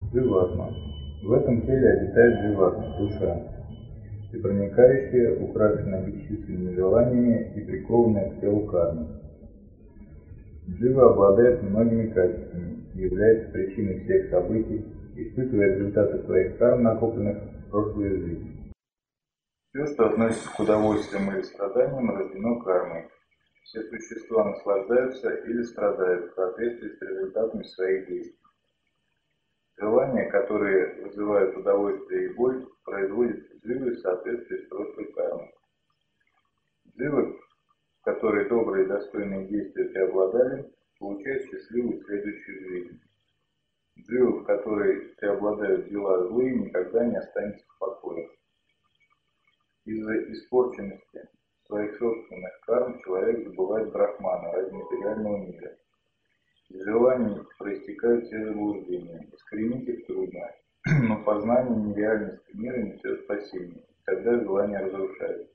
Дживатма. В этом теле обитает дживатма, душа, и проникающая, украшенная бесчисленными желаниями и прикованная к телу кармы. Джива обладает многими качествами и является причиной всех событий, испытывая результаты своих карм, накопленных в прошлой жизни. Все, что относится к удовольствиям или страданиям, рождено кармой. Все существа наслаждаются или страдают в соответствии с результатами своих действий. Желания, которые вызывают удовольствие и боль, производятся дживой в соответствии с прошлой кармой. Дживы, в которой добрые и достойные действия преобладали, получают счастливую следующую жизнь. Дживы, в которой преобладают дела злые, никогда не останется в покое. Из-за испорченности своих собственных карм человек забывает Брахмана ради материального мира. Из желаний проистекают все заблуждения, искоренить их трудно, но познание нереальности мира несет спасение, когда желания разрушаются.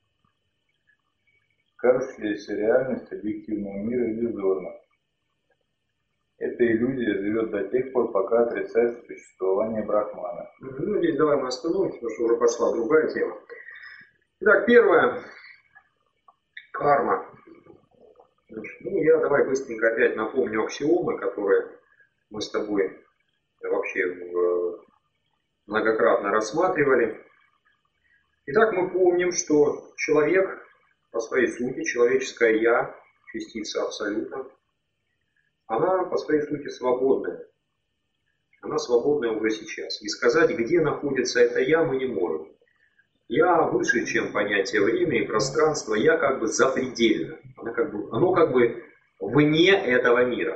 Кажущаяся реальность объективного мира иллюзорна. Эта иллюзия живет до тех пор, пока отрицается существование Брахмана. Ну, здесь давай мы остановимся, потому что уже пошла другая тема. Итак, первое. Карма. Ну, я давай быстренько опять напомню аксиомы, которые мы с тобой вообще многократно рассматривали. Итак, мы помним, что человек по своей сути, человеческое «я», частица абсолюта, она по своей сути свободная. Она свободная уже сейчас. И сказать, где находится это «я», мы не можем. Я выше, чем понятие времени и пространства, я как бы запредельно. Оно как бы вне этого мира.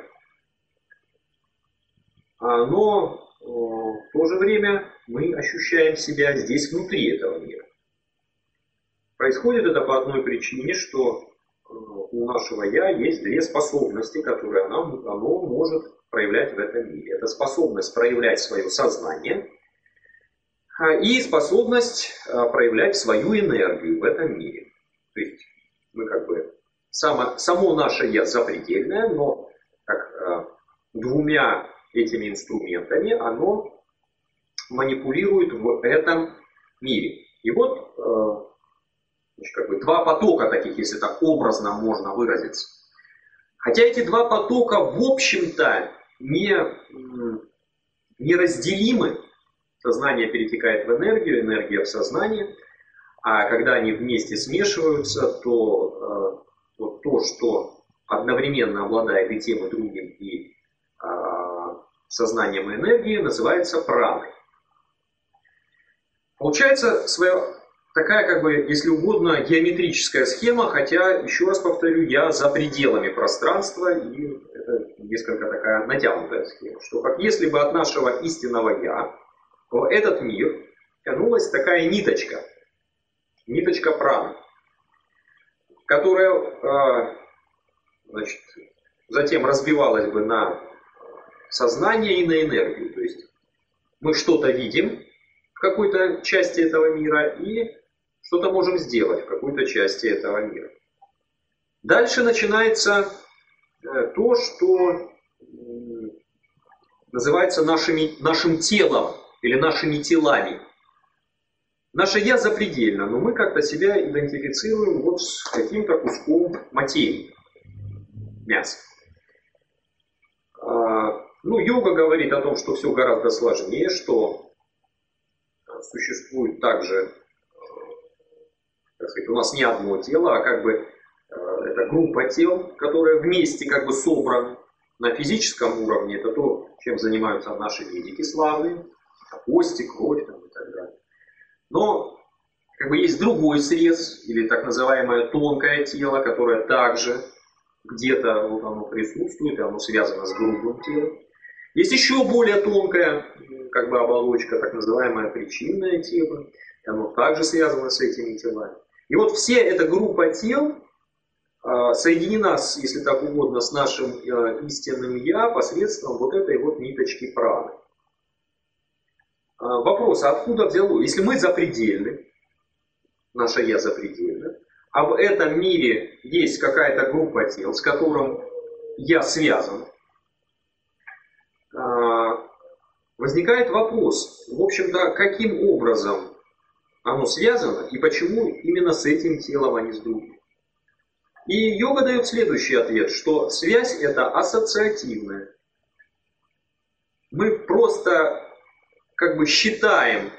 Но в то же время мы ощущаем себя здесь внутри этого мира. Происходит это по одной причине, что у нашего «я» есть две способности, которые оно может проявлять в этом мире. Это способность проявлять свое сознание и способность проявлять свою энергию в этом мире. То есть мы как бы само наше «я» запредельное, но как двумя этими инструментами оно манипулирует в этом мире. И вот как бы два потока таких, если так образно можно выразиться. Хотя эти два потока в общем-то неразделимы. Сознание перетекает в энергию, энергия в сознание. А когда они вместе смешиваются, то то, что одновременно обладает и тем, и другим, и сознанием и энергией, называется праной. Получается такая, как бы, если угодно, геометрическая схема, хотя, еще раз повторю, я за пределами пространства, и это несколько такая натянутая схема, что как если бы от нашего истинного «я» в этот мир тянулась такая ниточка праны, которая затем разбивалась бы на сознание и на энергию. То есть мы что-то видим в какой-то части этого мира и что-то можем сделать в какой-то части этого мира. Дальше начинается то, что называется нашим телом или нашими телами. Наше «я» запредельно, но мы как-то себя идентифицируем вот с каким-то куском материи, мяса. Йога говорит о том, что все гораздо сложнее, что существует также, так сказать, у нас не одно тело, а как бы это группа тел, которая вместе как бы собрана на физическом уровне. Это то, чем занимаются наши медики славные, кости, кровь там, и так далее. Но как бы есть другой срез, или так называемое тонкое тело, которое также где-то вот оно присутствует, и оно связано с грубым телом. Есть еще более тонкая как бы оболочка, так называемое причинное тело, и оно также связано с этими телами. И вот вся эта группа тел соединена, если так угодно, с нашим истинным «я» посредством вот этой вот ниточки праны. Вопрос, откуда взяло? Если мы запредельны, наше «я» запредельно, а в этом мире есть какая-то группа тел, с которым «я» связан, возникает вопрос, в общем-то, каким образом оно связано и почему именно с этим телом, а не с другим. И йога дает следующий ответ, что связь это ассоциативная. Мы просто как бы считаем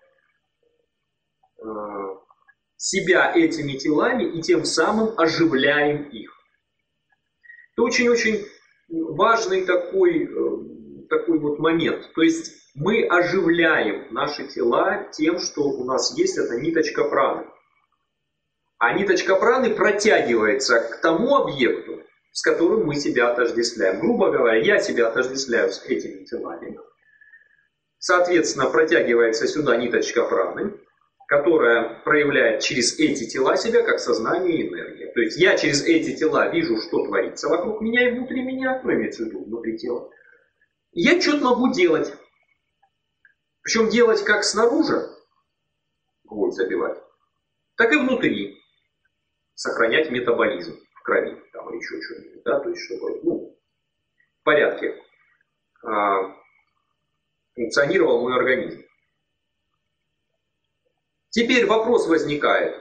себя этими телами и тем самым оживляем их. Это очень-очень важный такой вот момент. То есть мы оживляем наши тела тем, что у нас есть эта ниточка праны. А ниточка праны протягивается к тому объекту, с которым мы себя отождествляем. Грубо говоря, я себя отождествляю с этими телами. Соответственно, протягивается сюда ниточка праны, которая проявляет через эти тела себя как сознание и энергия. То есть я через эти тела вижу, что творится вокруг меня и внутри меня, ну, имеется в виду внутри тела. Я что-то могу делать. Причем делать как снаружи, гвоздь забивать, так и внутри. Сохранять метаболизм в крови, там, или еще что-нибудь, да, то есть, чтобы, в порядке функционировал мой организм. Теперь вопрос возникает,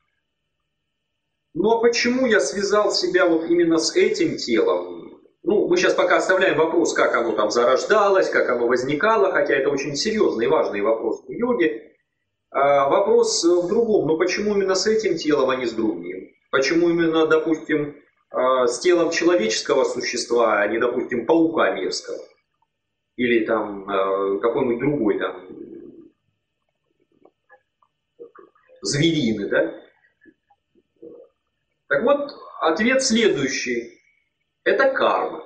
ну а почему я связал себя вот именно с этим телом? Ну, мы сейчас пока оставляем вопрос, как оно там зарождалось, как оно возникало, хотя это очень серьезный и важный вопрос в йоге. Вопрос в другом, ну почему именно с этим телом, а не с другим? Почему именно, допустим, с телом человеческого существа, а не, допустим, паука мерзкого? Или там какой-нибудь другой там зверины, да? Так вот, ответ следующий. Это карма.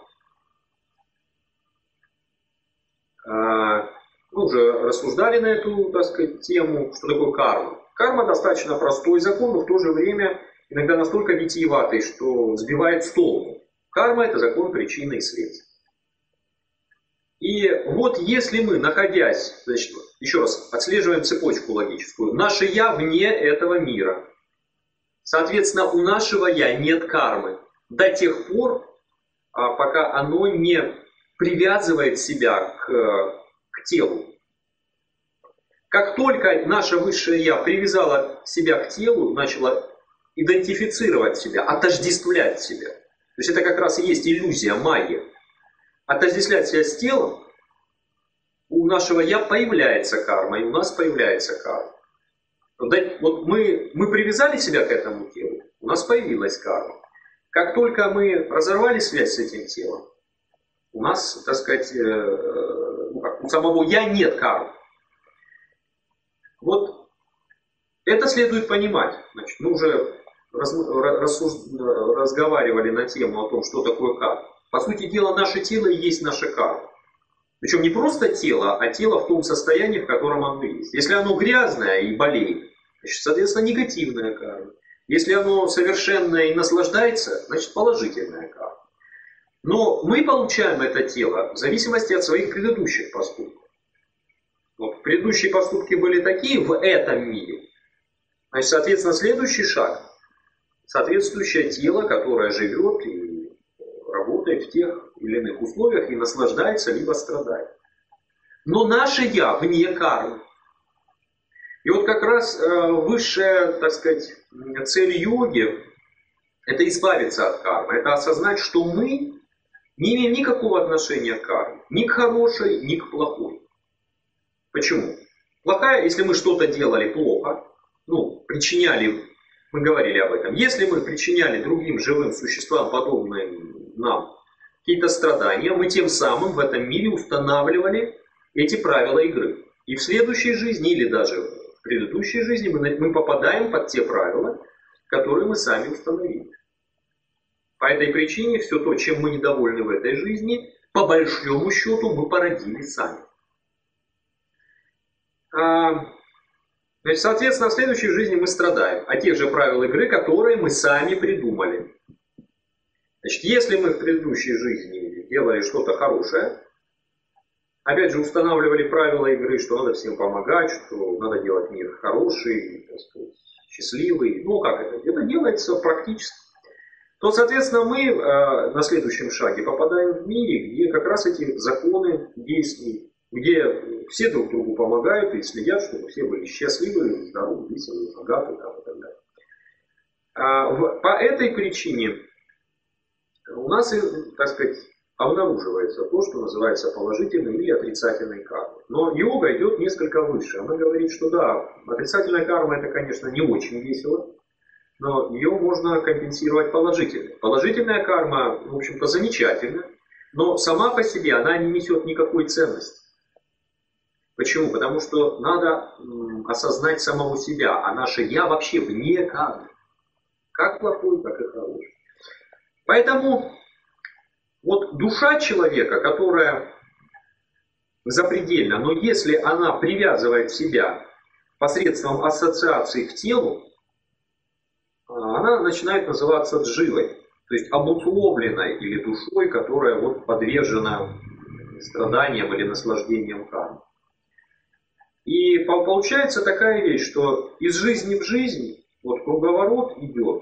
Мы уже рассуждали на эту, так сказать, тему, что такое карма. Карма достаточно простой закон, но в то же время иногда настолько витиеватый, что сбивает с толку. Карма – это закон причины и следствия. И вот если мы, находясь, значит, еще раз, отслеживаем цепочку логическую, наше «я» вне этого мира. Соответственно, у нашего «я» нет кармы до тех пор, пока оно не привязывает себя к телу. Как только наше высшее «я» привязало себя к телу, начало идентифицировать себя, отождествлять себя, то есть это как раз и есть иллюзия, майя, отождествлять себя с телом, у нашего «я» появляется карма, и у нас появляется карма. Вот мы привязали себя к этому телу, у нас появилась карма. Как только мы разорвали связь с этим телом, у нас, так сказать, у самого «я» нет кармы. Вот это следует понимать. Значит, мы уже разговаривали на тему о том, что такое карма. По сути дела, наше тело и есть наша карма. Причем не просто тело, а тело в том состоянии, в котором оно есть. Если оно грязное и болеет, значит, соответственно, негативная карма. Если оно совершенное и наслаждается, значит, положительная карма. Но мы получаем это тело в зависимости от своих предыдущих поступков. Вот предыдущие поступки были такие в этом мире. Значит, соответственно, следующий шаг. Соответствующее тело, которое живет и работает в тех или иных условиях и наслаждается, либо страдает. Но наше «я» вне кармы. И вот как раз высшая, так сказать, цель йоги – это избавиться от кармы. Это осознать, что мы не имеем никакого отношения к карме. Ни к хорошей, ни к плохой. Почему? Плохая, если мы что-то делали плохо, причиняли, мы говорили об этом, если мы причиняли другим живым существам, подобным нам, какие-то страдания, мы тем самым в этом мире устанавливали эти правила игры. И в следующей жизни, или даже в предыдущей жизни, мы попадаем под те правила, которые мы сами установили. По этой причине все то, чем мы недовольны в этой жизни, по большому счету мы породили сами. Значит, соответственно, в следующей жизни мы страдаем от тех же правил игры, которые мы сами придумали. Значит, если мы в предыдущей жизни делали что-то хорошее, опять же устанавливали правила игры, что надо всем помогать, что надо делать мир хороший, так сказать, счастливый, как это? Это делается практически. То, соответственно, мы на следующем шаге попадаем в мире, где как раз эти законы действуют. где все друг другу помогают и следят, чтобы все были счастливы, здоровы, веселые, богаты там, и так далее. По этой причине у нас, так сказать, обнаруживается то, что называется положительной или отрицательной кармой. Но йога идет несколько выше. Она говорит, что да, отрицательная карма это, конечно, не очень весело, но ее можно компенсировать положительной. Положительная карма, в общем-то, замечательна, но сама по себе она не несет никакой ценности. Почему? Потому что надо осознать самого себя, а наше «я» вообще вне кармы. Как плохой, так и хороший. Поэтому вот душа человека, которая запредельна, но если она привязывает себя посредством ассоциаций к телу, она начинает называться дживой, то есть обусловленной или душой, которая вот подвержена страданиям или наслаждениям кармы. И получается такая вещь, что из жизни в жизнь вот круговорот идет,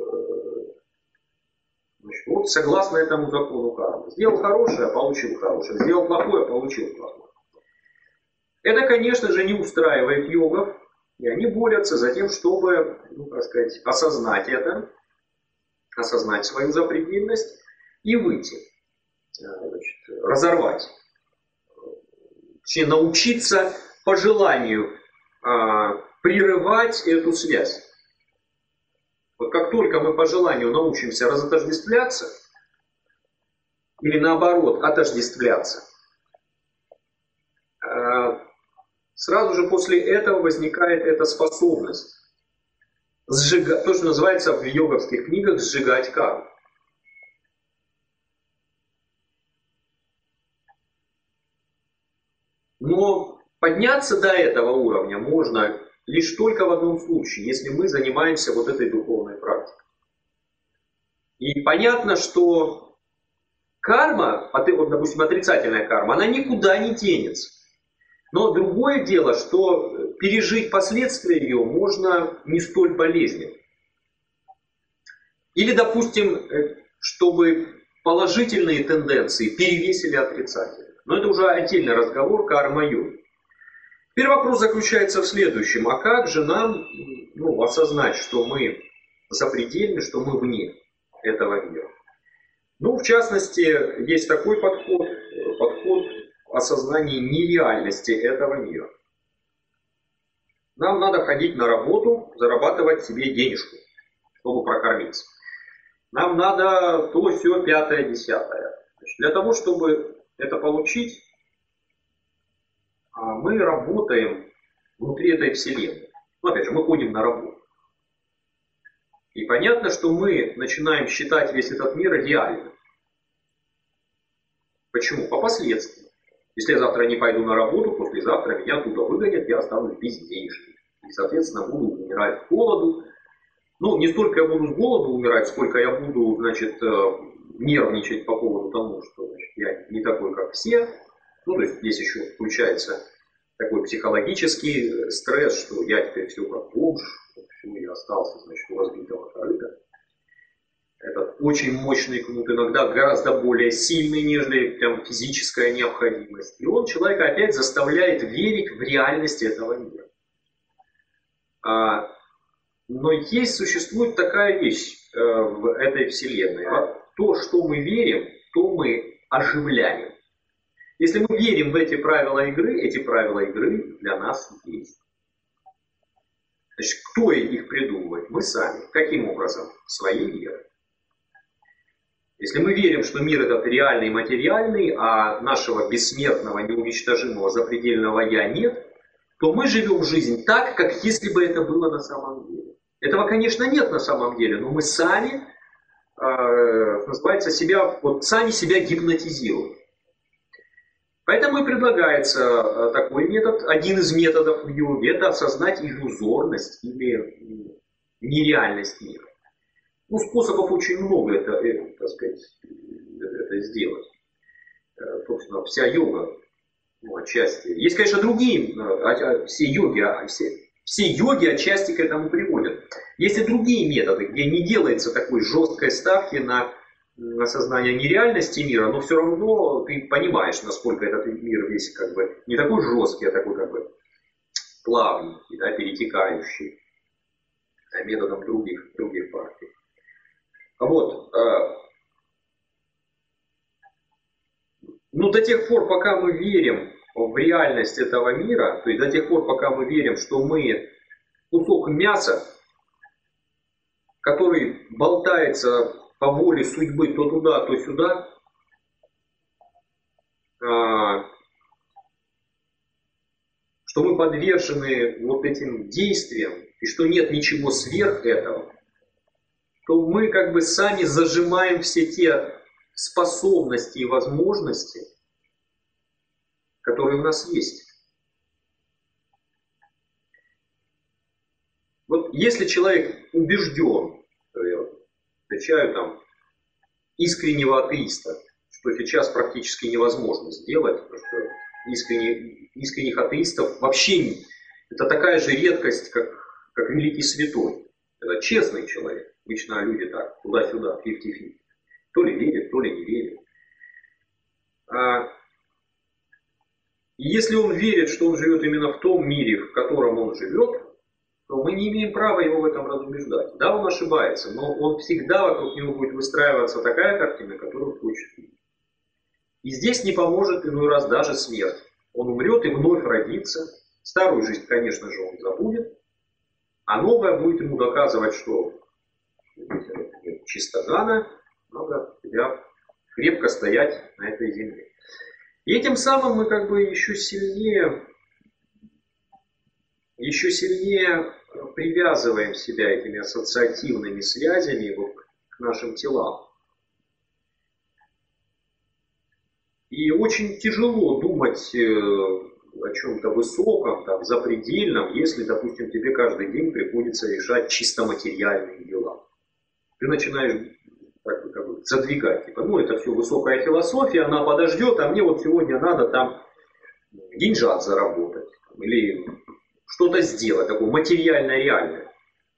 значит, вот согласно этому закону кармы. Сделал хорошее, получил хорошее. Сделал плохое, получил плохое. Это, конечно же, не устраивает йогов, и они борются за тем, чтобы, так сказать, осознать это, осознать свою запредельность и выйти, значит, разорвать. Точнее, научиться по желанию прерывать эту связь. Вот как только мы по желанию научимся разотождествляться, или наоборот, отождествляться, сразу же после этого возникает эта способность сжигать, то, что называется в йоговских книгах сжигать карму. Но подняться до этого уровня можно лишь только в одном случае, если мы занимаемся вот этой духовной практикой. И понятно, что карма, вот, допустим, отрицательная карма, она никуда не денется. Но другое дело, что пережить последствия ее можно не столь болезненно. Или, допустим, чтобы положительные тенденции перевесили отрицательные. Но это уже отдельный разговор карма-йоги. Теперь вопрос заключается в следующем. А как же нам осознать, что мы запредельны, что мы вне этого мира? В частности, есть такой подход осознания нереальности этого мира. Нам надо ходить на работу, зарабатывать себе денежку, чтобы прокормиться. Нам надо то, сё, пятое, десятое. Для того, чтобы это получить, мы работаем внутри этой вселенной. Опять же, мы ходим на работу. И понятно, что мы начинаем считать весь этот мир реальным. Почему? По последствиям. Если я завтра не пойду на работу, послезавтра меня оттуда выгонят, я останусь без денежки. И, соответственно, буду умирать с голоду. Не столько я буду с голоду умирать, сколько я буду, значит, нервничать по поводу того, что, значит, я не такой, как все. То есть здесь еще включается такой психологический стресс, что я теперь все как бомж, все, я остался, значит, у разбитого корыта. Это очень мощный кнут, иногда гораздо более сильный, нежели прям физическая необходимость. И он человека опять заставляет верить в реальность этого мира. Но существует такая вещь в этой вселенной. То, что мы верим, то мы оживляем. Если мы верим в эти правила игры для нас есть. Значит, кто их придумывает? Мы сами. Каким образом? Своей верой. Если мы верим, что мир этот реальный и материальный, а нашего бессмертного, неуничтожимого, запредельного «я» нет, то мы живем жизнь так, как если бы это было на самом деле. Этого, конечно, нет на самом деле, но мы сами, называется, сами себя гипнотизируем. Поэтому и предлагается такой метод, один из методов в йоге, это осознать иллюзорность или нереальность мира. Способов очень много это сделать. Собственно, вся йога, отчасти. Есть, конечно, другие, все йоги отчасти к этому приводят. Есть и другие методы, где не делается такой жесткой ставки на осознания нереальности мира, но все равно ты понимаешь, насколько этот мир весь как бы не такой жесткий, а такой как бы плавненький, да, перетекающий методом других практик. Вот. Но до тех пор, пока мы верим в реальность этого мира, то есть до тех пор, пока мы верим, что мы кусок мяса, который болтается по воле судьбы то туда, то сюда, что мы подвержены вот этим действиям, и что нет ничего сверх этого, то мы как бы сами зажимаем все те способности и возможности, которые у нас есть. Вот если человек убежден, я встречаю там искреннего атеиста, что сейчас практически невозможно сделать, потому что искренних атеистов вообще это такая же редкость, как великий святой. Это честный человек. Обычно люди так, туда-сюда, 50-50. То ли верит, то ли не верит. И если он верит, что он живет именно в том мире, в котором он живет, то мы не имеем права его в этом разубеждать. Да, он ошибается, но он всегда вокруг него будет выстраиваться такая картина, которую он хочет видеть. И здесь не поможет иной раз даже смерть. Он умрет и вновь родится. Старую жизнь, конечно же, он забудет. А новая будет ему доказывать, что чистогана, надо тебя крепко стоять на этой земле. И этим самым мы как бы еще сильнее привязываем себя этими ассоциативными связями вот к нашим телам. И очень тяжело думать о чем-то высоком, там, запредельном, если, допустим, тебе каждый день приходится решать чисто материальные дела. Ты начинаешь как бы задвигать, типа, ну это все высокая философия, она подождет, а мне вот сегодня надо там деньжат заработать, или что-то сделать, такое материальное, реальное.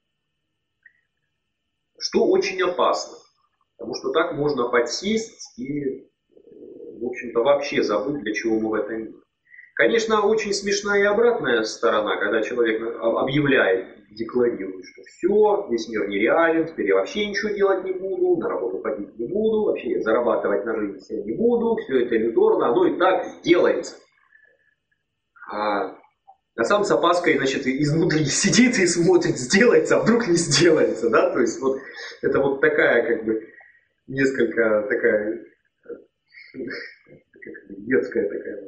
Что очень опасно, потому что так можно подсесть и, в общем-то, вообще забыть, для чего мы в этом мире. Конечно, очень смешная и обратная сторона, когда человек объявляет, декларирует, что все, весь мир нереален, теперь я вообще ничего делать не буду, на работу ходить не буду, вообще зарабатывать на жизнь себе не буду, все это иллюзорно, оно и так сделается. А сам с опаской, значит, изнутри сидит и смотрит, сделается, а вдруг не сделается, да, то есть вот это вот такая, как бы, несколько такая, детская такая,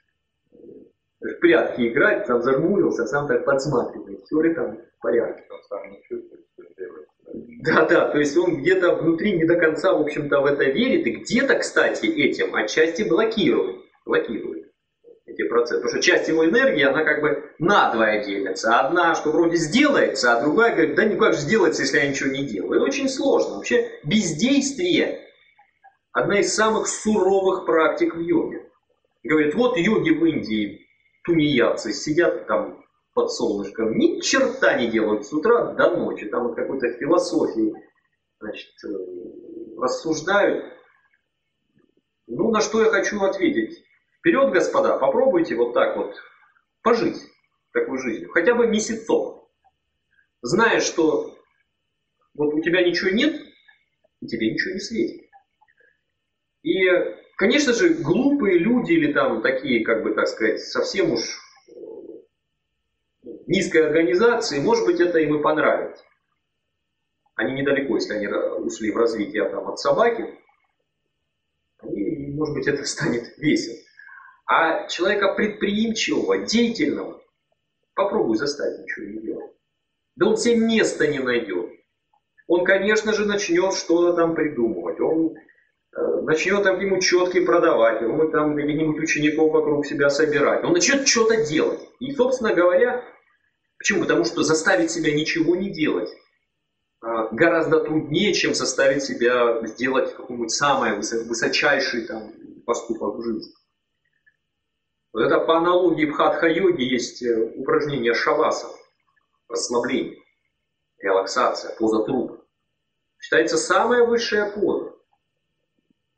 в прятки играть, там зажмурился, сам так подсматривает, все ли там в порядке. Он сам не чувствует, что делается. Да, то есть он где-то внутри не до конца, в общем-то, в это верит, и где-то, кстати, этим отчасти блокирует эти процессы. Потому что часть его энергии, она как бы надвое делится. Одна, что вроде сделается, а другая говорит, да никак же сделается, если я ничего не делаю. Это очень сложно. Вообще бездействие – одна из самых суровых практик в йоге. Говорит, вот йоги в Индии, тунеядцы, сидят там под солнышком, ни черта не делают с утра до ночи. Там вот какой-то философии, значит, рассуждают. Ну, на что я хочу ответить. Вперед, господа, попробуйте вот так вот пожить такой жизнью, хотя бы месяцок, зная, что вот у тебя ничего нет, и тебе ничего не светит. И, конечно же, глупые люди или там такие, как бы, так сказать, совсем уж низкой организации, может быть, это им и понравится. Они недалеко, если они ушли в развитие там, от собаки, они, может быть, это станет весело. А человека предприимчивого, деятельного, попробуй заставить ничего не делать. Да он себе места не найдет. Он, конечно же, начнет что-то там придумывать. Он начнет там ему четки продавать. Он там каких-нибудь учеников вокруг себя собирать. Он начнет что-то делать. И, собственно говоря, почему? Потому что заставить себя ничего не делать гораздо труднее, чем заставить себя сделать какой-нибудь самый высочайший там, поступок в жизни. Вот это по аналогии в хатха-йоге есть упражнение шавасана, расслабление, релаксация, поза трупа. Считается самая высшая поза.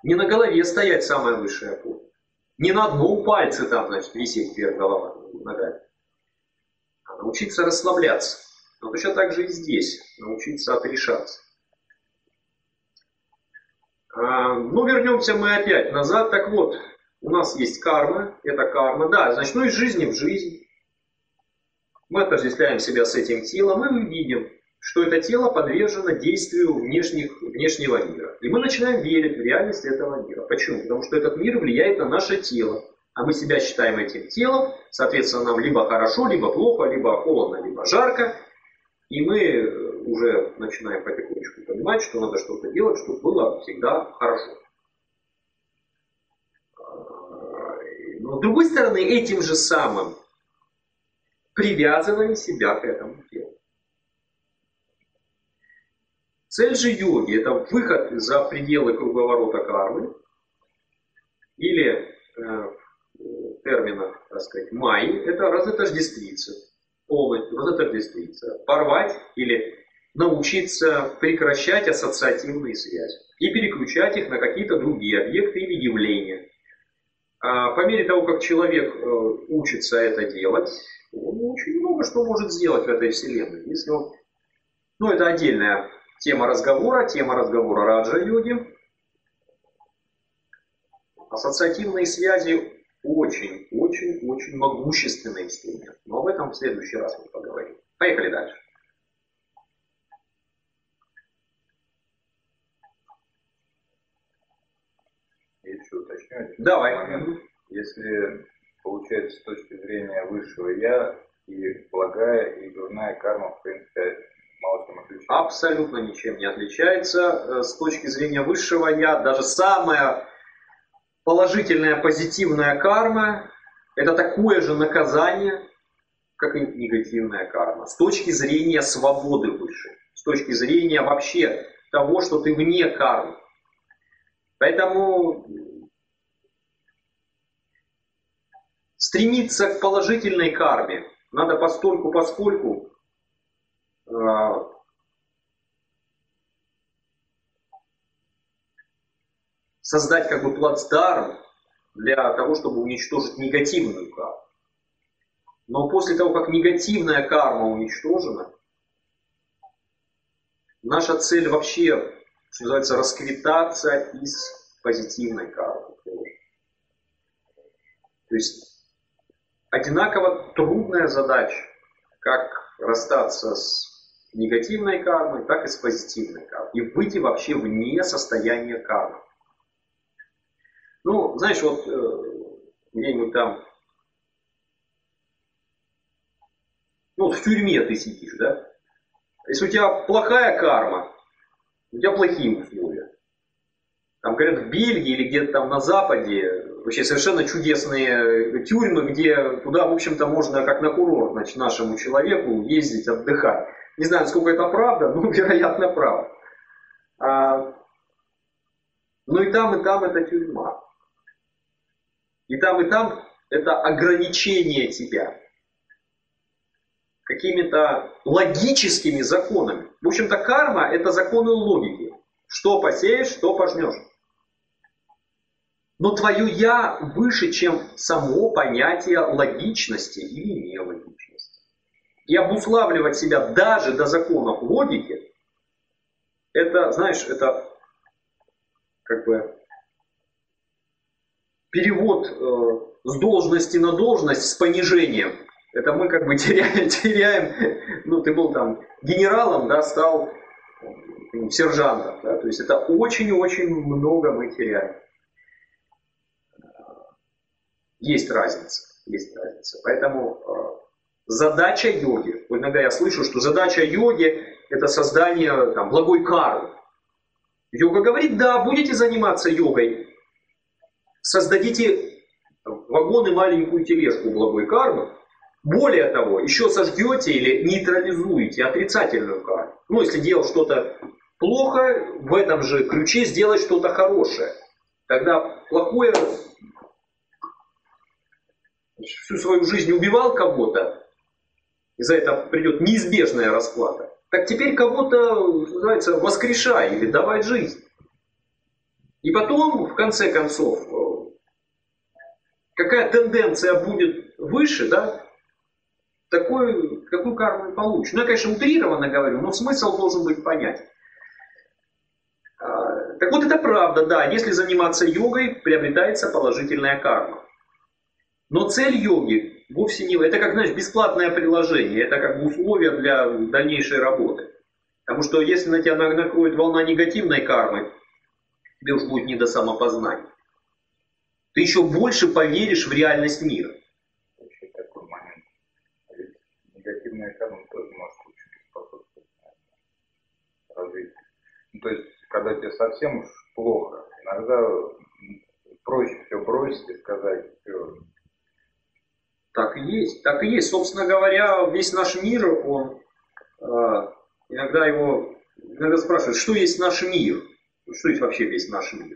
Не на голове стоять самая высшая опора. Не на одном пальце там, значит, висеть вверх голова, ногами. А научиться расслабляться. Но точно так же и здесь. Научиться отрешаться. Ну, вернемся мы опять назад. Так вот, у нас есть карма. Это карма. Да, значит, ну из жизни в жизнь. Мы отождествляем себя с этим телом, и мы видим, что это тело подвержено действию внешнего мира. И мы начинаем верить в реальность этого мира. Почему? Потому что этот мир влияет на наше тело. А мы себя считаем этим телом. Соответственно, нам либо хорошо, либо плохо, либо холодно, либо жарко. И мы уже начинаем потихонечку понимать, что надо что-то делать, чтобы было всегда хорошо. Но с другой стороны, этим же самым привязываем себя к этому телу. Цель же йоги – это выход за пределы круговорота кармы, или в терминах, так сказать, майи – это разотождествиться, полностью разотождествиться, порвать или научиться прекращать ассоциативные связи и переключать их на какие-то другие объекты или явления. По мере того, как человек учится это делать, он очень много что может сделать в этой вселенной. Если он... Ну, это отдельная тема разговора раджа-йоги. Ассоциативные связи очень могущественный инструмент. Но об этом в следующий раз мы поговорим. Поехали дальше. Я еще уточню. Давай. Момент. Если получается с точки зрения высшего я, и благая, и дурная карма, в принципе, мало чем отличается. Абсолютно ничем не отличается. С точки зрения высшего я, даже самая положительная, позитивная карма – это такое же наказание, как и негативная карма. С точки зрения свободы высшей, с точки зрения вообще того, что ты вне кармы. Поэтому стремиться к положительной карме надо постольку-поскольку создать как бы плацдарм для того, чтобы уничтожить негативную карму. Но после того, как негативная карма уничтожена, наша цель вообще, что называется, расквитаться из позитивной кармы. То есть одинаково трудная задача, как расстаться с негативной кармой, так и с позитивной кармой. И выйти вообще вне состояния кармы. Ну, знаешь, вот где-нибудь там, ну, в тюрьме ты сидишь, да? Если у тебя плохая карма, у тебя плохие условия. Там, говорят, в Бельгии или где-то там на Западе вообще совершенно чудесные тюрьмы, где туда, в общем-то, можно как на курорт, значит, нашему человеку ездить, отдыхать. Не знаю, насколько это правда, но, вероятно, правда. Но и там это тюрьма. И там это ограничение тебя какими-то логическими законами. В общем-то, карма – это законы логики. Что посеешь, что пожнешь. Но твое «я» выше, чем само понятие логичности или нелогичности. И обуславливать себя даже до законов логики, это, знаешь, это как бы перевод с должности на должность с понижением. Это мы как бы теряем, ну ты был там генералом, да, стал сержантом, да, то есть это очень-очень много мы теряем. Есть разница. Поэтому задача йоги, иногда я слышу, что задача йоги это создание там, благой кармы. Йога говорит, да, будете заниматься йогой, создадите вагон и маленькую тележку благой кармы. Более того, еще сожгете или нейтрализуете отрицательную карму. Ну, если делал что-то плохо, в этом же ключе сделать что-то хорошее. Тогда плохое, всю свою жизнь убивал кого-то, и за это придет неизбежная расплата. Так теперь кого-то, называется, воскрешай или давай жизнь. И потом, в конце концов, какая тенденция будет выше, да, такую карму и получишь. Ну, я, конечно, утрированно говорю, но смысл должен быть понятен. Так вот, это правда, да, если заниматься йогой, приобретается положительная карма. Но цель йоги вовсе не... Это как, знаешь, бесплатное приложение, это как бы условие для дальнейшей работы. Потому что если на тебя накроет волна негативной кармы, тебе уж будет не до самопознания. Ты еще больше поверишь в реальность мира. Вообще такой момент. Ведь негативная карма тоже может очень способствовать развитию. Ну, то есть, когда тебе совсем уж плохо, иногда проще все бросить и сказать, все. Так и есть, так и есть. Собственно говоря, весь наш мир, он иногда спрашивают, что есть наш мир? Что есть вообще весь наш мир?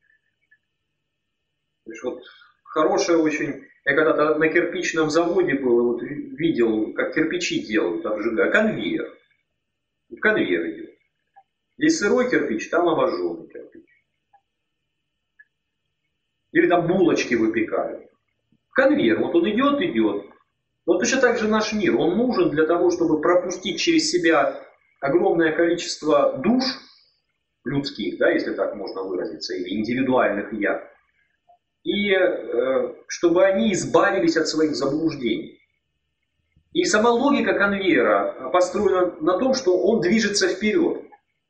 То есть вот хорошая очень... Я когда-то на кирпичном заводе был, и вот видел, как кирпичи делают, обжигают. Конвейер. Конвейер идет. Здесь сырой кирпич, там обожженный кирпич. Или там булочки выпекают. Конвейер, вот он идет. Вот точно так же наш мир. Он нужен для того, чтобы пропустить через себя огромное количество душ людских, да, если так можно выразиться, или индивидуальных я. И чтобы они избавились от своих заблуждений. И сама логика конвейера построена на том, что он движется вперед.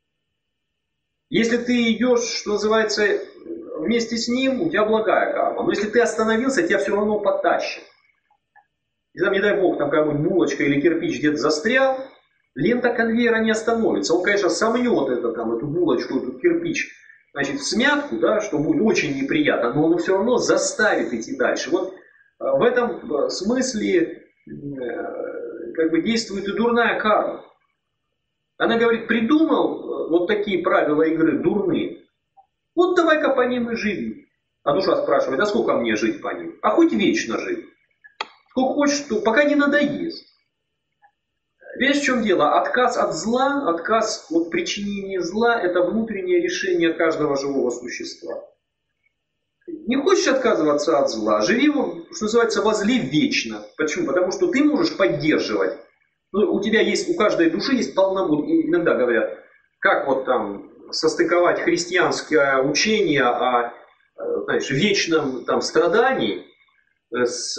Если ты идешь, что называется, вместе с ним, у тебя благая карма. Но если ты остановился, тебя все равно подтащит. И там, не дай бог, там какая-нибудь булочка или кирпич где-то застрял, лента конвейера не остановится. Он, конечно, сомнет эту булочку, этот кирпич, значит, в смятку, да, что будет очень неприятно, но он все равно заставит идти дальше. Вот в этом смысле как бы действует и дурная карма. Она говорит, придумал вот такие правила игры дурные, вот давай-ка по ним и живи. А душа спрашивает, а сколько мне жить по ним? А хоть вечно жить. Сколько хочешь, пока не надоест. Видишь, в чем дело? Отказ от зла, отказ от причинения зла – это внутреннее решение каждого живого существа. Не хочешь отказываться от зла, живи, что называется, во зле вечно. Почему? Потому что ты можешь поддерживать. Ну, у тебя есть, у каждой души есть полномочия. Иногда говорят, как вот там состыковать христианское учение о, знаешь, вечном там страдании с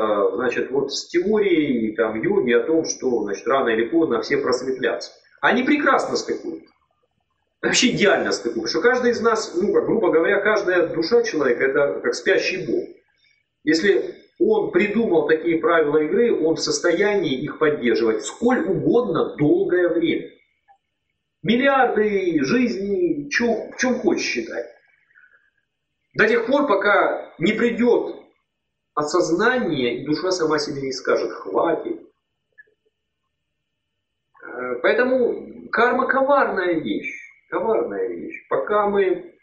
теорией там, йоги о том, что, значит, рано или поздно все просветлятся. Они прекрасно стыкуют. Вообще идеально стыкуют. Что каждый из нас, грубо говоря, каждая душа человека это как спящий бог. Если он придумал такие правила игры, он в состоянии их поддерживать сколь угодно долгое время. Миллиарды жизней, в чем хочешь считать. До тех пор, пока не придет осознание, и душа сама себе не скажет «хватит». Поэтому карма коварная вещь. Коварная вещь. Пока мы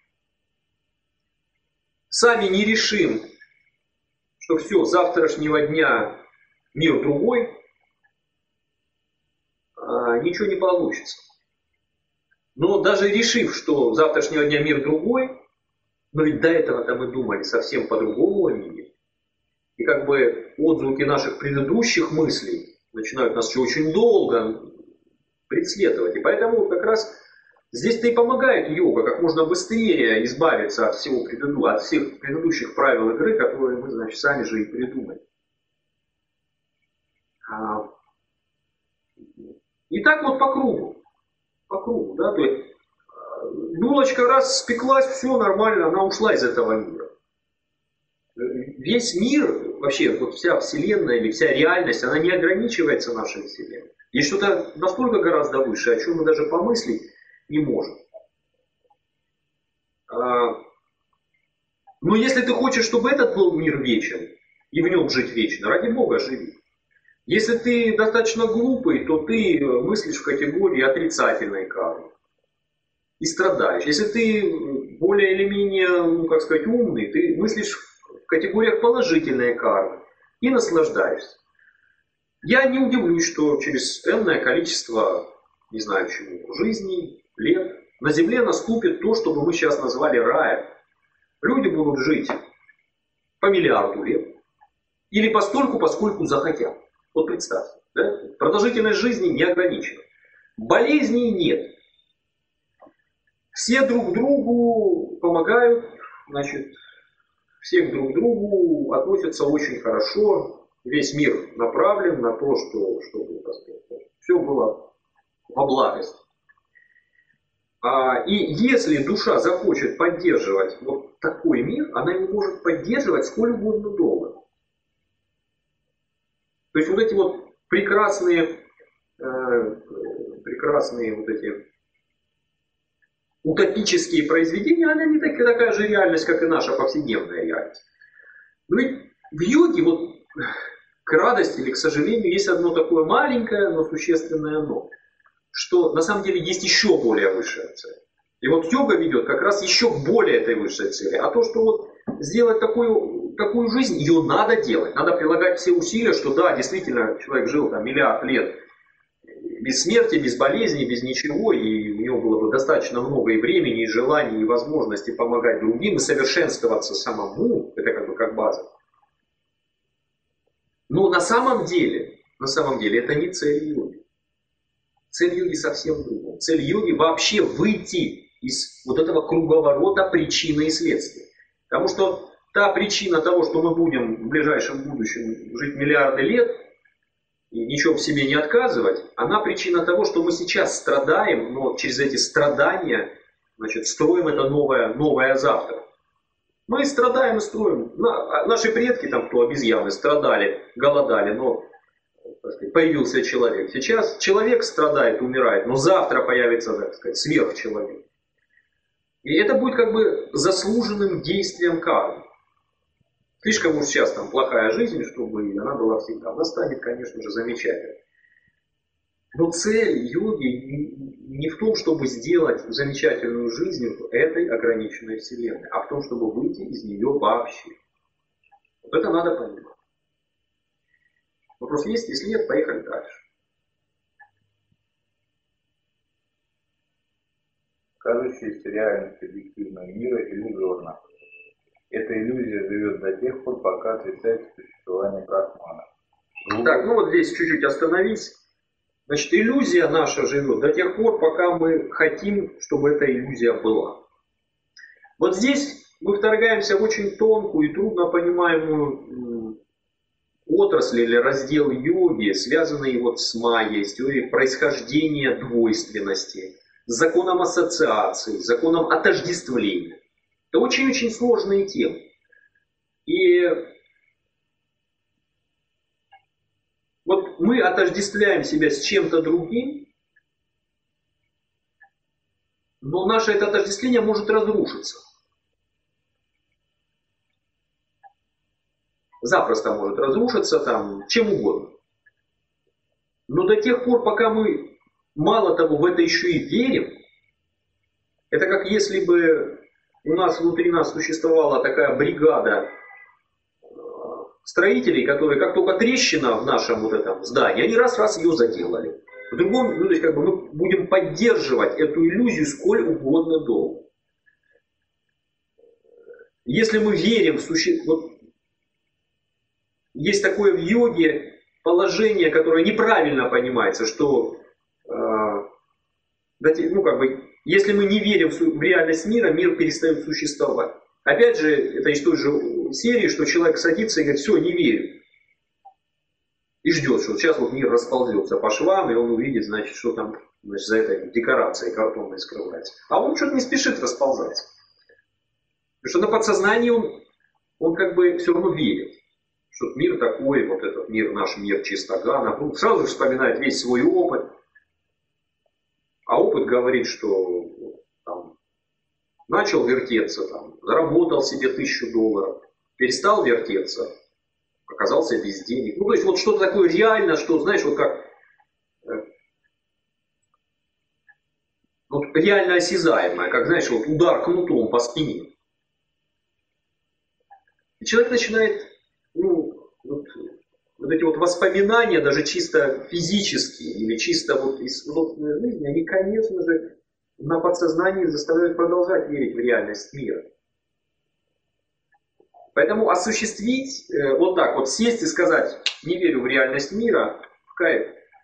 сами не решим, что все, с завтрашнего дня мир другой, ничего не получится. Но даже решив, что с завтрашнего дня мир другой, но ведь до этого-то мы думали совсем по-другому о мире. И как бы отзвуки наших предыдущих мыслей начинают нас еще очень долго преследовать. И поэтому как раз здесь-то и помогает йога как можно быстрее избавиться от всех предыдущих правил игры, которые мы, значит, сами же и придумали. И так вот по кругу. По кругу, да, то есть булочка раз спеклась, все нормально, она ушла из этого мира. Весь мир, вообще вот вся Вселенная или вся реальность, она не ограничивается нашей Вселенной. Есть что-то настолько гораздо выше, о чем мы даже помыслить не можем. Но если ты хочешь, чтобы этот был мир вечен, и в нем жить вечно, ради Бога живи. Если ты достаточно глупый, то ты мыслишь в категории отрицательной кармы и страдаешь. Если ты более или менее, умный, ты мыслишь в категориях положительной кармы и наслаждаешься. Я не удивлюсь, что через энное количество, не знаю чему, жизней, лет, на земле наступит то, что мы сейчас назвали раем. Люди будут жить по миллиарду лет. Или постольку, поскольку захотят. Вот представьте. Да? Продолжительность жизни не ограничена. Болезней нет. Все друг другу помогают, значит, все к друг другу относятся очень хорошо. Весь мир направлен на то, чтобы так сказать, все было во благость. И если душа захочет поддерживать вот такой мир, она его может поддерживать сколь угодно долго. То есть вот эти вот прекрасные вот эти утопические произведения, они не такая же реальность, как и наша повседневная реальность. Но ведь в йоге, вот к радости или к сожалению, есть одно такое маленькое, но существенное но. Что на самом деле есть еще более высшая цель. И вот йога ведет как раз еще к более этой высшей цели. А то, что вот сделать такую жизнь, ее надо делать. Надо прилагать все усилия, что да, действительно, человек жил там миллиард лет без смерти, без болезней, без ничего, и у него было бы достаточно много и времени, и желаний, и возможности помогать другим, и совершенствоваться самому. Это как база. Но на самом деле это не цель йоги. Цель йоги совсем другая. Цель йоги вообще выйти из вот этого круговорота причины и следствия. Потому что та причина того, что мы будем в ближайшем будущем жить миллиарды лет и ничего в себе не отказывать, она причина того, что мы сейчас страдаем, но через эти страдания, значит, строим это новое завтра. Мы страдаем и строим. Наши предки, там, кто обезьяны, страдали, голодали, но появился человек. Сейчас человек страдает, умирает, но завтра появится, так сказать, сверхчеловек. И это будет как бы заслуженным действием кармы. Слишком уж сейчас там плохая жизнь, чтобы она была всегда. Она станет, конечно же, замечательной. Но цель йоги не в том, чтобы сделать замечательную жизнь в этой ограниченной вселенной, а в том, чтобы выйти из нее вообще. Вот это надо понимать. Вопрос есть? Если нет, поехали дальше. Кажущаяся реальность объективного мира иллюзорна. Эта иллюзия живет до тех пор, пока отрицается существование Брахмана. Так, ну вот здесь чуть-чуть остановись. Значит, иллюзия наша живет до тех пор, пока мы хотим, чтобы эта иллюзия была. Вот здесь мы вторгаемся в очень тонкую и трудно понимаемую отрасль или раздел йоги, связанный вот с майей, с теорией происхождения двойственности, с законом ассоциации, с законом отождествления. Это очень-очень сложные темы. И вот мы отождествляем себя с чем-то другим, но наше это отождествление может разрушиться. Запросто может разрушиться там чем угодно. Но до тех пор, пока мы мало того в это еще и верим, это как если бы у нас внутри нас существовала такая бригада строителей, которые как только трещина в нашем вот этом здании, они раз ее заделали. В другом, то есть как бы мы будем поддерживать эту иллюзию сколь угодно долго. Если мы верим в существование, есть такое в йоге положение, которое неправильно понимается, что если мы не верим в реальность мира, мир перестает существовать. Опять же, это из той же серии, что человек садится и говорит, все, не верю. И ждет, что сейчас вот мир расползется по швам, и он увидит, значит, что там за этой декорацией картонной скрывается. А он что-то не спешит расползаться. Потому что на подсознании он как бы все равно верит. Что мир такой, вот этот мир, наш мир чистогана, он сразу же вспоминает весь свой опыт. А опыт говорит, что там, начал вертеться, там, заработал себе $1000, перестал вертеться, оказался без денег. Ну, то есть вот что-то такое реально, что, знаешь, вот как вот реально осязаемое, как, знаешь, вот удар кнутом по спине. И человек начинает, вот эти вот воспоминания, даже чисто физические или чисто вот из жизни, они, конечно же, на подсознании заставляют продолжать верить в реальность мира. Поэтому осуществить, вот так вот сесть и сказать, не верю в реальность мира, в кайф.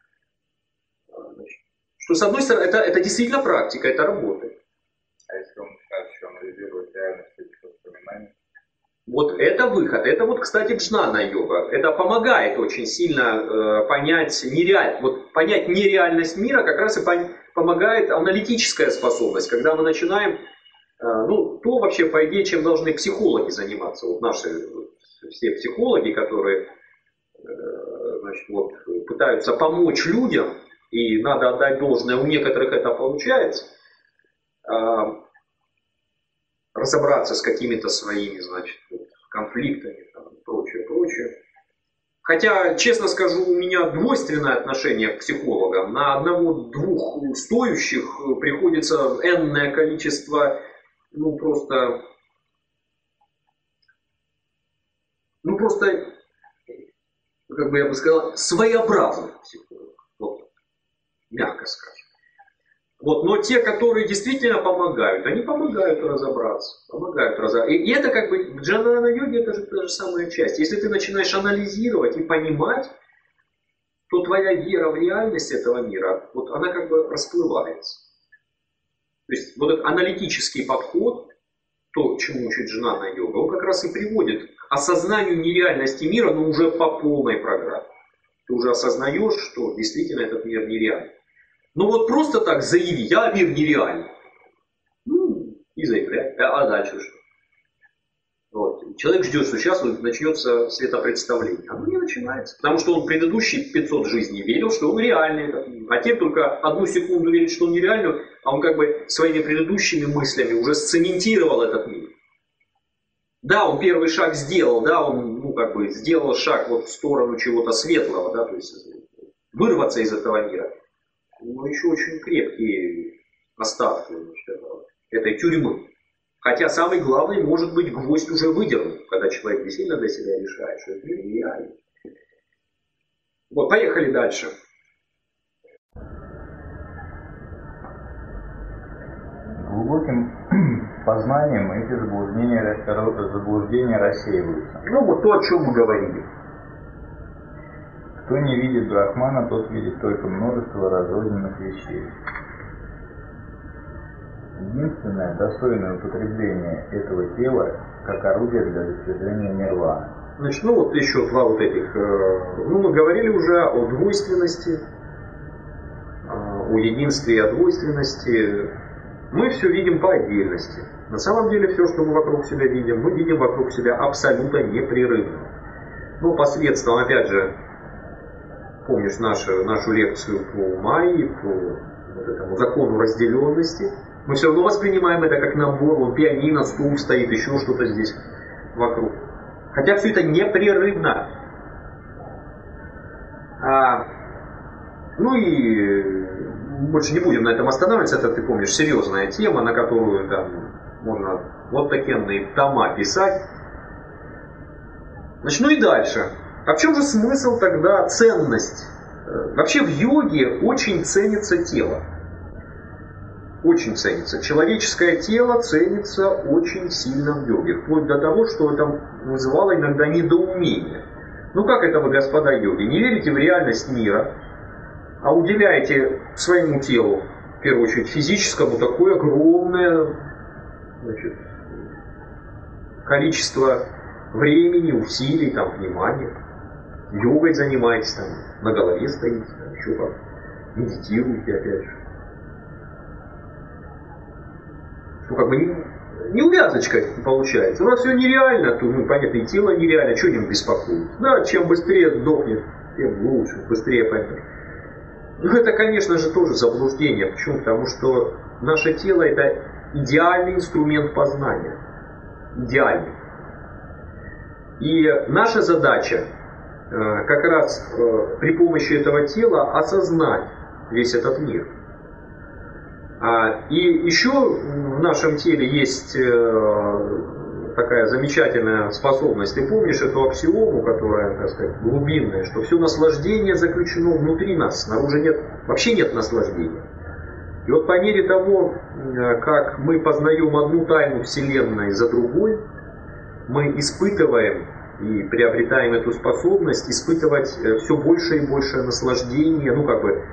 Что с одной стороны, это действительно практика, это работает. А если он начинает еще анализировать реальность этих воспоминаний? Вот это выход. Это вот, кстати, джнана-йога. Это помогает очень сильно понять нереальность мира, как раз и помогает аналитическая способность, когда мы начинаем, то вообще, по идее, чем должны психологи заниматься. Вот наши все психологи, которые пытаются помочь людям, и надо отдать должное, у некоторых это получается, разобраться с какими-то своими, конфликтами и прочее. Хотя, честно скажу, у меня двойственное отношение к психологам. На одного-двух стоящих приходится энное количество, как бы я бы сказал, своеобразных психологов. Вот, мягко скажем. Но те, которые действительно помогают, они помогают разобраться. И это как бы в джнана-йоге это же та же самая часть. Если ты начинаешь анализировать и понимать, то твоя вера в реальность этого мира, она как бы расплывается. То есть вот этот аналитический подход, то, чему учит джнана-йога, он как раз и приводит к осознанию нереальности мира, но уже по полной программе. Ты уже осознаешь, что действительно этот мир нереальный. Просто так заяви, я мир нереальный. И заявляй. А дальше что? Человек ждет, что сейчас начнется светопредставление. Оно не начинается. Потому что он предыдущие 500 жизней верил, что он реальный этот мир. А теперь только одну секунду верит, что он нереальный, а он как бы своими предыдущими мыслями уже сцементировал этот мир. Да, он первый шаг сделал, да, он сделал шаг в сторону чего-то светлого, да, то есть вырваться из этого мира. Но еще очень крепкие остатки этой тюрьмы. Хотя самый главный, может быть, гвоздь уже выдернут, когда человек действительно для себя решает, что это нереально. Поехали дальше. Глубоким познанием эти заблуждения рассеиваются. То, о чем мы говорили. Кто не видит Брахмана, тот видит только множество разрозненных вещей. Единственное достойное употребление этого тела как орудие для достижения нирваны. Еще два этих. Мы говорили уже о двойственности, о единстве и о двойственности. Мы все видим по отдельности. На самом деле все, что мы вокруг себя видим, мы видим вокруг себя абсолютно непрерывно. Посредством, опять же, помнишь нашу лекцию по майе, по этому закону разделенности, мы все равно воспринимаем это как набор, пианино, стул стоит, еще что-то здесь вокруг. Хотя все это непрерывно. И больше не будем на этом останавливаться, это, ты помнишь, серьезная тема, на которую можно такие тома писать. И дальше. А в чем же смысл тогда, ценность? Вообще в йоге очень ценится тело. Очень ценится. Человеческое тело ценится очень сильно в йоге. Вплоть до того, что это вызывало иногда недоумение. Как это вы, господа йоги, не верите в реальность мира, а уделяете своему телу, в первую очередь физическому, такое огромное количество времени, усилий, внимания. Йогой занимаетесь, на голове стоите, еще как, медитируете опять же. Неувязочка получается. У нас все нереально, то, понятно, и тело нереально, что ним беспокоить? Да, чем быстрее сдохнет, тем лучше, быстрее поймет. Это, конечно же, тоже заблуждение. Почему? Потому что наше тело это идеальный инструмент познания. Идеальный. И наша задача как раз при помощи этого тела осознать весь этот мир. И еще в нашем теле есть такая замечательная способность. Ты помнишь эту аксиому, которая, так сказать, глубинная, что все наслаждение заключено внутри нас, снаружи вообще нет наслаждения. И вот по мере того, как мы познаем одну тайну Вселенной за другой, мы испытываем и приобретаем эту способность испытывать все больше и больше наслаждения, ну как бы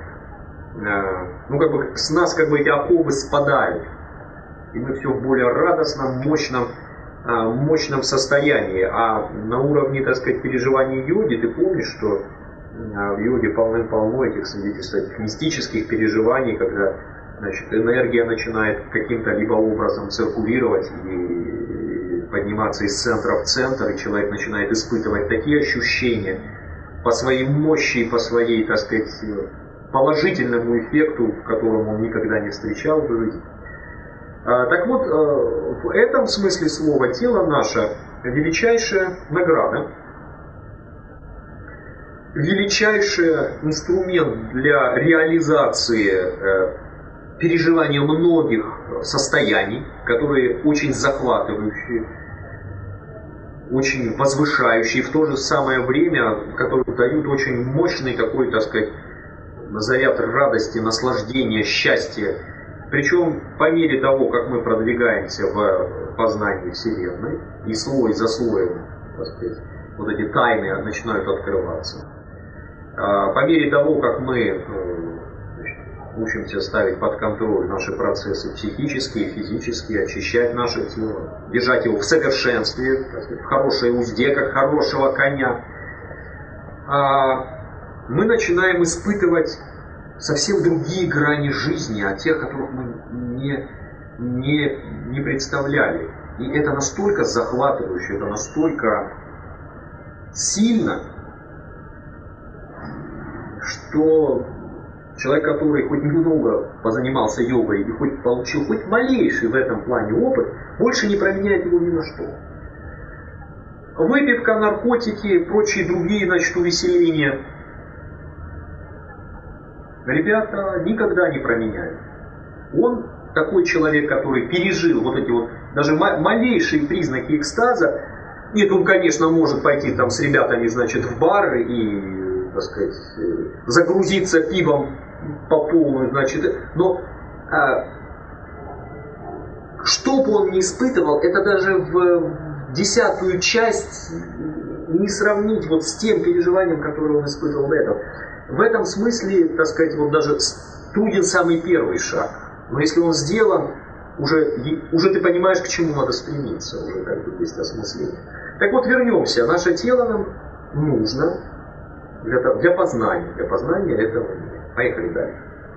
с нас как бы эти оковы спадают, и мы все в более радостном, мощном состоянии. А на уровне, так сказать, переживаний йоги, ты помнишь, что в йоге полным-полно этих свидетельств, этих мистических переживаний, когда, значит, энергия начинает каким-то либо образом циркулировать и подниматься из центра в центр, и человек начинает испытывать такие ощущения по своей мощи и по своей, так сказать, положительному эффекту, в котором он никогда не встречал в жизни. Так вот, в этом смысле слова тело наше величайшая награда, величайший инструмент для реализации переживания многих состояний, которые очень захватывающие, очень возвышающие, в то же самое время, которые дают очень мощный такой, так сказать, заряд радости, наслаждения, счастья. Причем по мере того, как мы продвигаемся в познании Вселенной, и слой за слоем, так сказать, вот эти тайны начинают открываться. По мере того, как мы учимся ставить под контроль наши процессы психические, физические, очищать наше тело, держать его в совершенстве, так сказать, в хорошей узде, как хорошего коня, мы начинаем испытывать совсем другие грани жизни, о тех, которых мы не представляли. И это настолько захватывающе, это настолько сильно, что человек, который хоть немного позанимался йогой и хоть получил хоть малейший в этом плане опыт, больше не променяет его ни на что. Выпивка, наркотики, прочие другие, значит, увеселения, ребята никогда не променяют. Он такой человек, который пережил вот эти вот даже малейшие признаки экстаза. Нет, он, конечно, может пойти там с ребятами, значит, в бар и, так сказать, загрузиться пивом по полной, значит, но что бы он ни испытывал, это даже в 10-ую часть не сравнить вот с тем переживанием, которое он испытывал до этого. В этом смысле, так сказать, вот даже труден самый первый шаг. Но если он сделан, уже ты понимаешь, к чему надо стремиться, уже как бы есть осмысление. Так вот, вернемся. Наше тело нам нужно для познания. Для познания этого мира. Поехали дальше.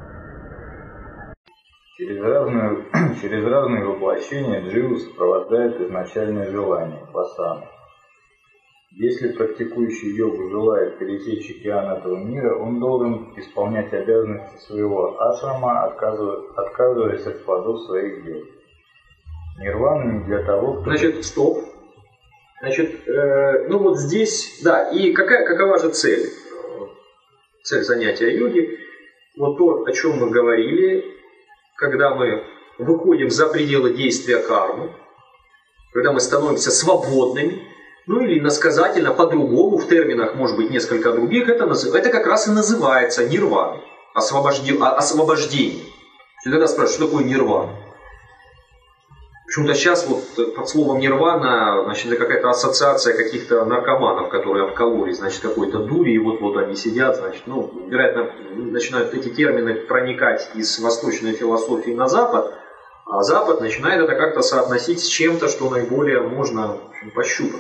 Через разные воплощения дживу сопровождает изначальное желание, васана. Если практикующий йогу желает пересечь океан этого мира, он должен исполнять обязанности своего ашрама, отказываясь от плодов своих дел. Нирвана не для того, кто... Значит, стоп. Значит, ну вот здесь, да, и какова же цель? Цель занятия йоги. Вот то, о чем мы говорили, когда мы выходим за пределы действия кармы, когда мы становимся свободными, ну или иносказательно, по-другому, в терминах, может быть, несколько других, это как раз и называется нирваной, освобождение. Иногда спрашивают, что такое нирвана? Почему-то сейчас вот под словом нирвана, значит, это какая-то ассоциация каких-то наркоманов, которые обкололись, значит, какой-то дури, и вот они сидят, значит, ну, вероятно, начинают эти термины проникать из восточной философии на Запад, а Запад начинает это как-то соотносить с чем-то, что наиболее можно, в общем, пощупать.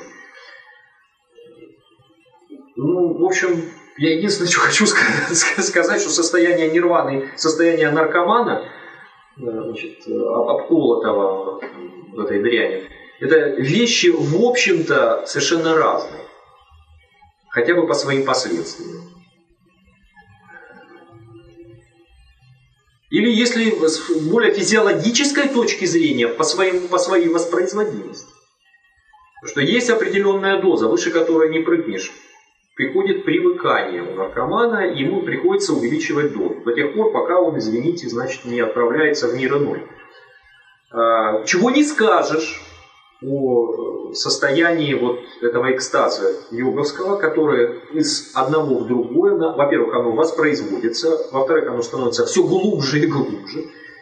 Ну, в общем, я единственное, что хочу сказать, что состояние нирваны, состояние наркомана, значит, обколотого в этой дряни, это вещи, в общем-то, совершенно разные. Хотя бы по своим последствиям. Или если с более физиологической точки зрения, по своей воспроизводимости. Потому что есть определенная доза, выше которой не прыгнешь. Приходит привыкание у наркомана, ему приходится увеличивать дозу. До тех пор, пока он, извините, значит, не отправляется в мир иной. Чего не скажешь о состоянии вот этого экстаза йоговского, которое из одного в другое, во-первых, оно воспроизводится, во-вторых, оно становится все глубже и глубже.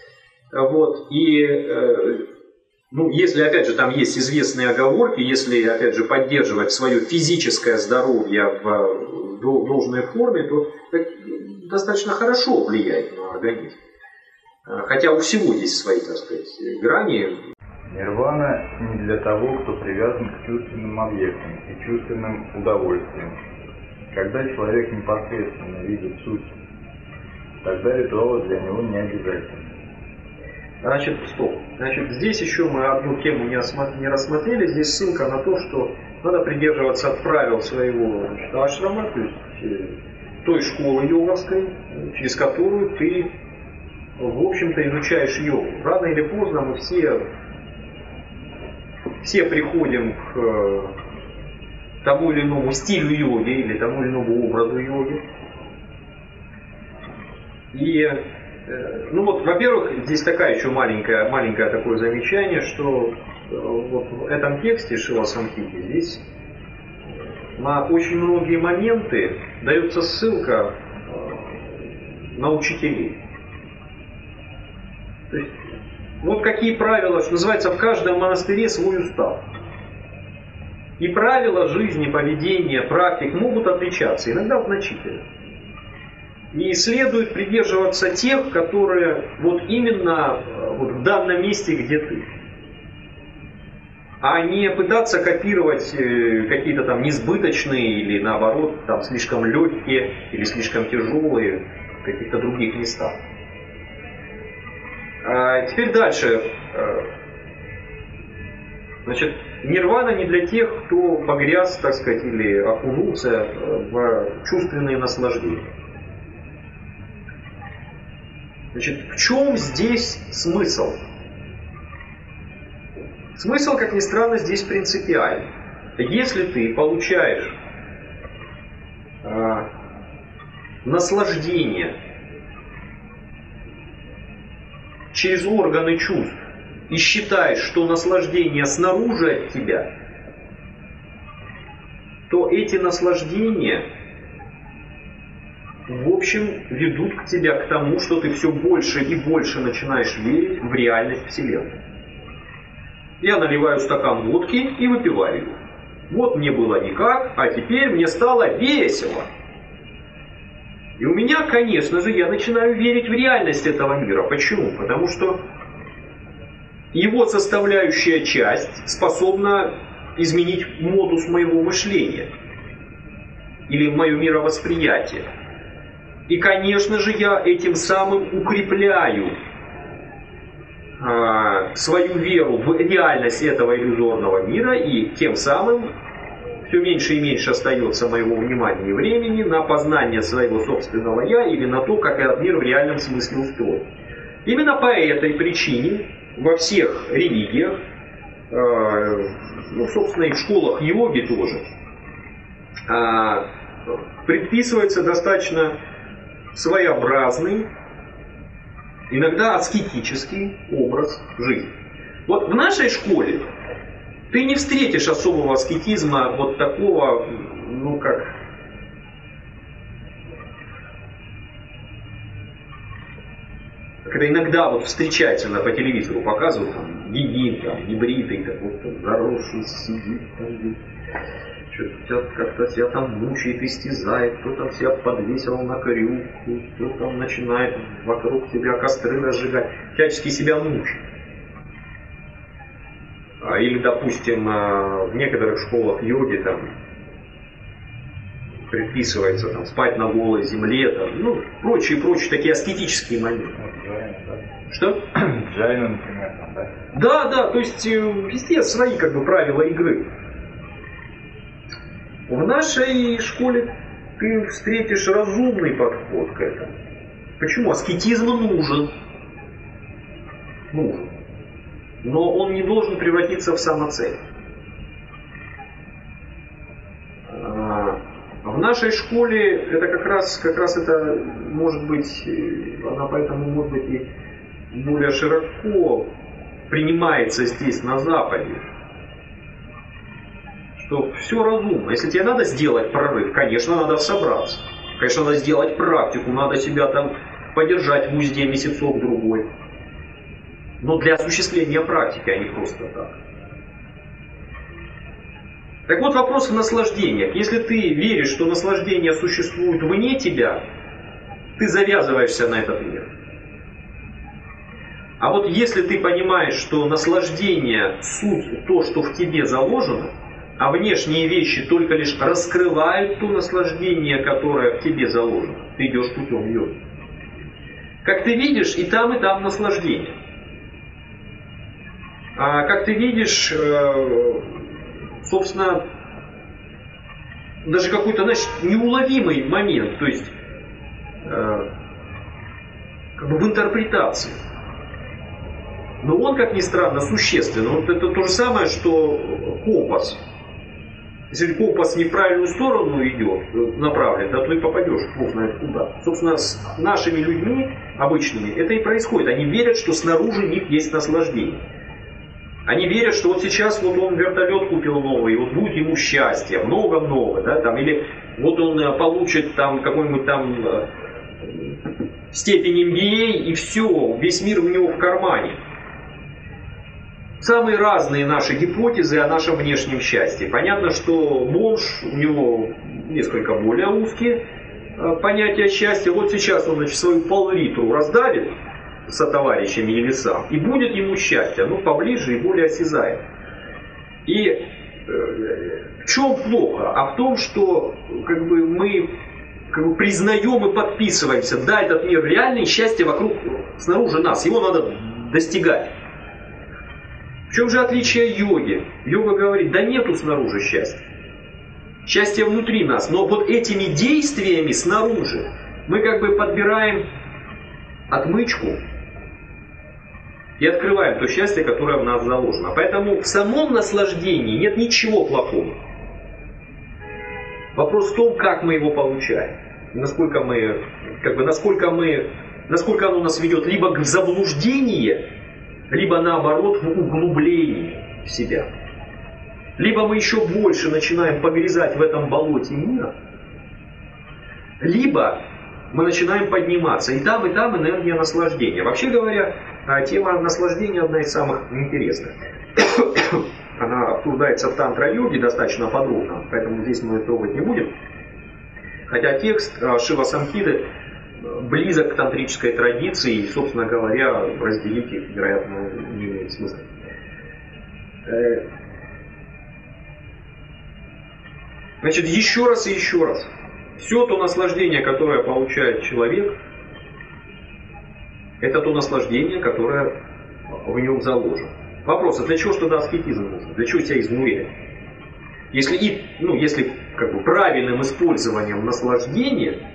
Вот, и, ну, если, опять же, там есть известные оговорки, если, опять же, поддерживать свое физическое здоровье в должной форме, то это достаточно хорошо влияет на организм. Хотя у всего есть свои, так сказать, грани. Нирвана не для того, кто привязан к чувственным объектам и чувственным удовольствиям. Когда человек непосредственно видит суть, тогда ритуалы для него не обязательны. Значит, стоп. Значит, здесь еще мы одну тему не рассмотрели. Здесь ссылка на то, что надо придерживаться правил своего, значит, ашрама, то есть той школы йоговской, через которую ты, в общем-то, изучаешь йогу. Рано или поздно мы все приходим к тому или иному стилю йоги или тому или иному образу йоги. И, ну вот, во-первых, здесь такая еще маленькое такое замечание, что вот в этом тексте Шила Самхити здесь на очень многие моменты дается ссылка на учителей. То есть, вот какие правила, что называется, в каждом монастыре свой устав. И правила жизни, поведения, практик могут отличаться, иногда значительно. И следует придерживаться тех, которые вот именно вот в данном месте, где ты. А не пытаться копировать какие-то там несбыточные или наоборот там слишком легкие или слишком тяжелые в каких-то других местах. Теперь дальше. Значит, нирвана не для тех, кто погряз, так сказать, или окунулся в чувственные наслаждения. Значит, в чем здесь смысл? Смысл, как ни странно, здесь принципиальный. Если ты получаешь наслаждение через органы чувств и считаешь, что наслаждение снаружи от тебя, то эти наслаждения, в общем, ведут к тебе к тому, что ты все больше и больше начинаешь верить в реальность Вселенной. Я наливаю стакан водки и выпиваю его. Вот мне было никак, а теперь мне стало весело. И у меня, конечно же, я начинаю верить в реальность этого мира. Почему? Потому что его составляющая часть способна изменить модус моего мышления или мое мировосприятие. И, конечно же, я этим самым укрепляю свою веру в реальность этого иллюзорного мира, и тем самым все меньше и меньше остается моего внимания и времени на познание своего собственного «я» или на то, как этот мир в реальном смысле устроен. Именно по этой причине во всех религиях, ну, собственно, и в школах йоги тоже, предписывается достаточно своеобразный, иногда аскетический образ жизни. Вот в нашей школе ты не встретишь особого аскетизма вот такого, ну как... Когда иногда вот встречается, по телевизору показывают, там, гигин, там, небритый, так вот, там, заросший, сидит, там, что-то как-то себя там мучает, истязает, кто там себя подвесил на крюку, кто там начинает вокруг себя костры разжигать, всячески себя мучает. Или, допустим, в некоторых школах йоги там предписывается там, спать на голой земле, там, ну, прочие такие аскетические моменты. Что? Джайна, например, там, да? Да, то есть везде свои как бы правила игры. В нашей школе ты встретишь разумный подход к этому. Почему? Аскетизм нужен. Нужен. Но он не должен превратиться в самоцель. В нашей школе это как раз это может быть, она поэтому может быть и более широко принимается здесь, на Западе. Что все разумно. Если тебе надо сделать прорыв, конечно, надо собраться. Конечно, надо сделать практику, надо себя там подержать в узде месяцок-другой. но для осуществления практики, а не просто так. Так вот, вопрос в наслаждениях. Если ты веришь, что наслаждения существуют вне тебя, ты завязываешься на этот мир. А вот если ты понимаешь, что наслаждение – суть то, что в тебе заложено, а внешние вещи только лишь раскрывают то наслаждение, которое в тебе заложено, ты идешь путем йоги. Как ты видишь, и там наслаждение. А как ты видишь, собственно, даже какой-то, значит, неуловимый момент, то есть как бы в интерпретации. Но он, как ни странно, существенно. Вот это то же самое, что компас. Если компас не в правильную сторону идет, направлен, то ты попадешь бог знает куда. Собственно, с нашими людьми обычными это и происходит. Они верят, что снаружи них есть наслаждение. Они верят, что вот сейчас вот он вертолет купил новый, и вот будет ему счастье, много-много, да, там, или вот он получит там какой-нибудь там степень MBA, и все, весь мир у него в кармане. Самые разные наши гипотезы о нашем внешнем счастье. Понятно, что бомж, у него несколько более узкие понятия счастья. Вот сейчас он, значит, свою пол-литру раздавит со товарищами или сам, и будет ему счастье, ну, поближе и более осязаемо. И в чем плохо? А в том, что как бы, мы как бы, признаем и подписываемся, да, этот мир реальный, счастье вокруг, снаружи нас, его надо достигать. В чем же отличие йоги? Йога говорит, да нету снаружи счастья. Счастье внутри нас. Но вот этими действиями снаружи мы как бы подбираем отмычку и открываем то счастье, которое в нас заложено. Поэтому в самом наслаждении нет ничего плохого. Вопрос в том, как мы его получаем. Насколько оно нас ведет либо к заблуждению, либо наоборот в углублении в себя. Либо мы еще больше начинаем погрязать в этом болоте мира, либо мы начинаем подниматься. И там энергия наслаждения. Вообще говоря, тема наслаждения одна из самых интересных. Она обсуждается в тантра-йоге достаточно подробно, поэтому здесь мы трогать не будем. Хотя текст Шива Самхиты близок к тантрической традиции, и, собственно говоря, разделить их, вероятно, не имеет смысла. Значит, еще раз и еще раз. Все то наслаждение, которое получает человек, это то наслаждение, которое в нем заложено. Вопрос, а для чего что аскетизм нужен? Для чего себя изнурять? Если как бы, правильным использованием наслаждения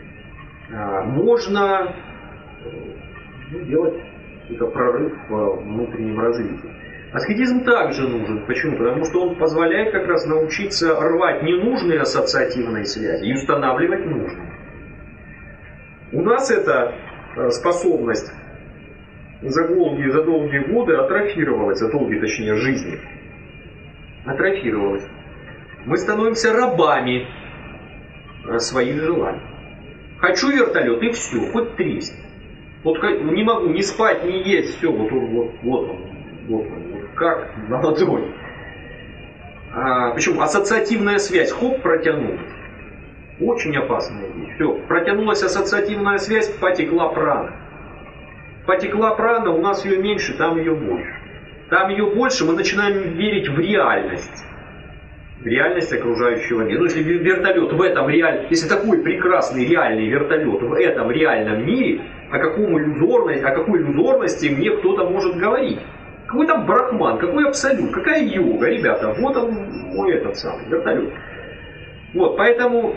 можно делать какой-то прорыв в внутреннем развитии. Аскетизм также нужен. Почему? Потому что он позволяет как раз научиться рвать ненужные ассоциативные связи и устанавливать нужные. У нас эта способность за долгие годы атрофировалась, жизни. Атрофировалась. Мы становимся рабами своих желаний. Хочу вертолет, и все, хоть тресни. Вот не могу ни спать, ни есть, все, вот он, как на ладони. Причем ассоциативная связь, хоп, протянулась. Очень опасная вещь. Все, протянулась ассоциативная связь, потекла прана. Потекла прана, у нас ее меньше, там ее больше. Там ее больше, мы начинаем верить в реальность. В реальность окружающего мира. Ну, если вертолет в этом если такой прекрасный реальный вертолет в этом реальном мире, о какой иллюзорности мне кто-то может говорить? Какой там брахман, какой абсолют, какая йога, ребята, вот он мой этот самый вертолет. Вот, поэтому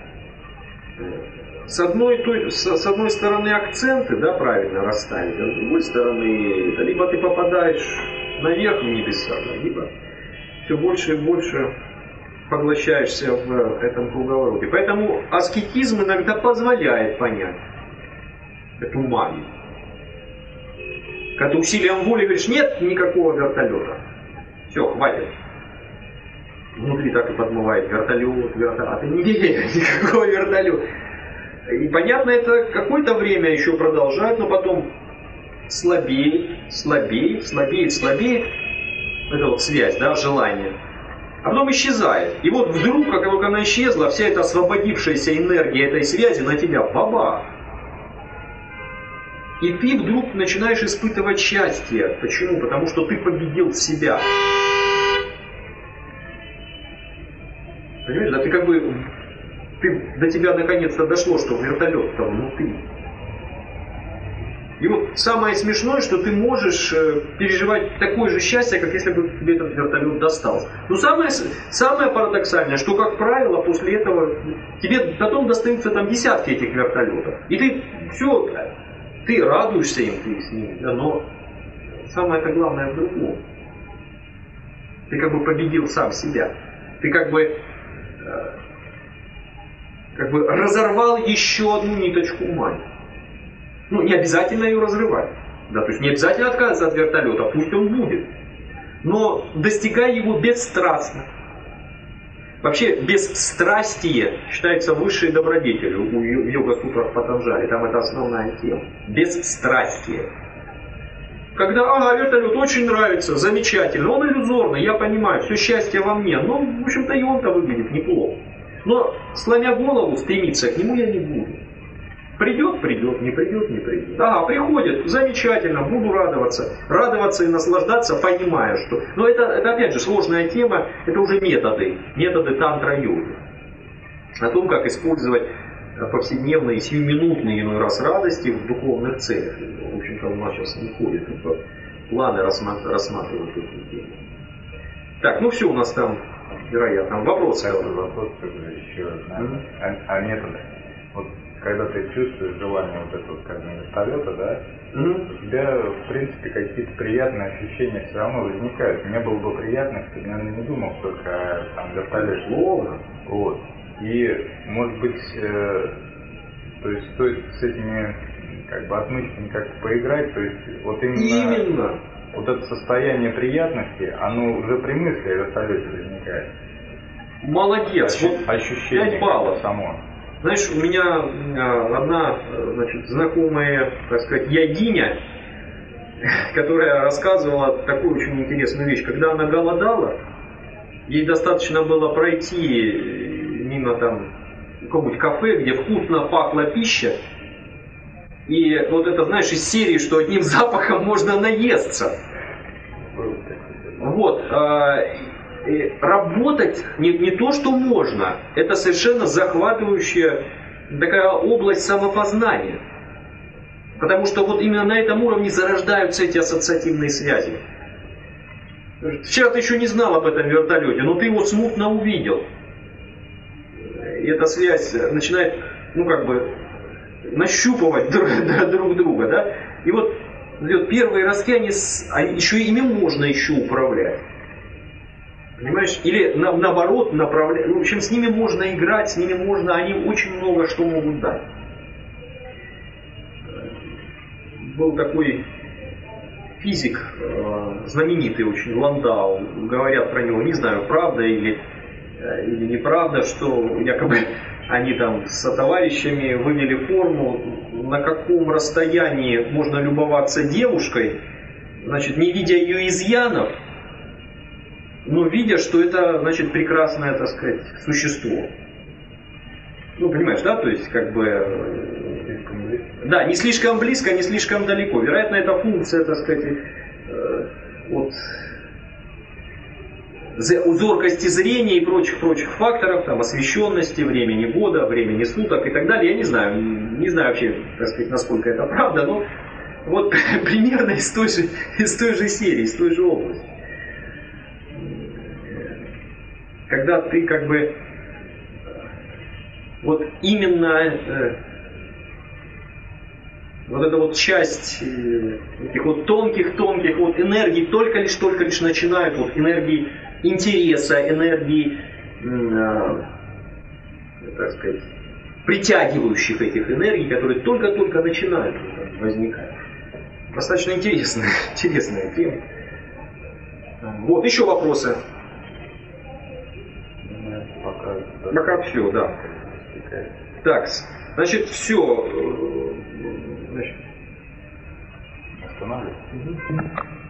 с одной стороны акценты, да, правильно расставить, а с другой стороны, либо ты попадаешь наверх в небеса, либо все больше и больше поглощаешься в этом круговороте. Поэтому аскетизм иногда позволяет понять эту магию. Когда ты усилием воли говоришь, нет никакого вертолета. Все, хватит. Внутри так и подмывает вертолет. А ты не веришь, никакого вертолета. И понятно, это какое-то время еще продолжает, но потом слабеет, слабеет, слабеет, слабеет. Это вот связь, да, желание. А потом исчезает. И вот вдруг, как только она исчезла, вся эта освободившаяся энергия этой связи на тебя баба. И ты вдруг начинаешь испытывать счастье. Почему? Потому что ты победил себя. Понимаешь, да, ты как бы... до тебя наконец-то дошло, что вертолет там внутри. И вот самое смешное, что ты можешь переживать такое же счастье, как если бы тебе этот вертолет достался. Но самое парадоксальное, что, как правило, после этого тебе потом достаются там десятки этих вертолетов. И ты все, ты радуешься им, ты с ними, да, но самое-то главное в другом. Ты как бы победил сам себя. Ты как бы разорвал еще одну ниточку ума. Ну, не обязательно ее разрывать. Да, то есть не обязательно отказываться от вертолета, пусть он будет. Но достигай его бесстрастно. Вообще, бесстрастие считается высшей добродетелью в йога-сутрах Патанджали. Там это основная тема. Бесстрастие. Когда, вертолет очень нравится, замечательно, он иллюзорный, я понимаю, все счастье во мне. Ну, в общем-то, и он-то выглядит неплохо. Но, сломя голову, стремиться к нему я не буду. Придет, придет, не придет, не придет. Приходит, замечательно, буду радоваться. Радоваться и наслаждаться, понимая, что... Но это опять же сложная тема, это уже методы тантра-йоги. О том, как использовать повседневные, сиюминутные иной раз радости в духовных целях. В общем-то, у нас сейчас не входит в планы рассматривать эти темы. Так, ну все у нас там, вероятно, вопросы. Вопрос еще о методах. Вот когда ты чувствуешь желание вот этого, скажем, вертолета, да, у тебя, в принципе, какие-то приятные ощущения все равно возникают. Мне было бы приятно, если бы я не думал только о вертолете. Словно. Вот. И, может быть, то есть стоит с этими как бы отмычками как-то поиграть, то есть вот именно вот это состояние приятности, оно уже при мысли о вертолете возникает. Молодец. Ощущение 5 баллов. Само. Знаешь, у меня одна, знакомая, так сказать, йогиня, которая рассказывала такую очень интересную вещь. Когда она голодала, ей достаточно было пройти мимо там какого-нибудь кафе, где вкусно пахла пища, и вот это, знаешь, из серии, что одним запахом можно наесться. Вот. Работать не то, что можно, это совершенно захватывающая такая область самопознания. Потому что вот именно на этом уровне зарождаются эти ассоциативные связи. Вчера ты еще не знал об этом вертолете, но ты его смутно увидел. И эта связь начинает, нащупывать друг друга, да? И вот первые ростки, еще ими можно еще управлять. Понимаешь? Или наоборот направлять. В общем, с ними можно играть, с ними можно, они очень много что могут дать. Был такой физик, знаменитый очень, Ландау, говорят про него, не знаю, правда или неправда, что якобы они там с товарищами вывели форму, на каком расстоянии можно любоваться девушкой, не видя ее изъянов, но видя, что это, прекрасное, так сказать, существо. Понимаешь, да? То есть, да, не слишком близко, не слишком далеко. Вероятно, это функция, так сказать, зоркости зрения и прочих факторов, там, освещенности, времени года, времени суток и так далее. Я не знаю вообще, так сказать, насколько это правда, но вот примерно из той же серии, из той же области. Когда ты именно эта часть этих тонких энергий только лишь начинают, энергии интереса, энергии, так сказать, притягивающих этих энергий, которые только-только начинают возникать. Достаточно интересная тема. Вот, еще вопросы? Пока все, да. Так, все. Останавливай.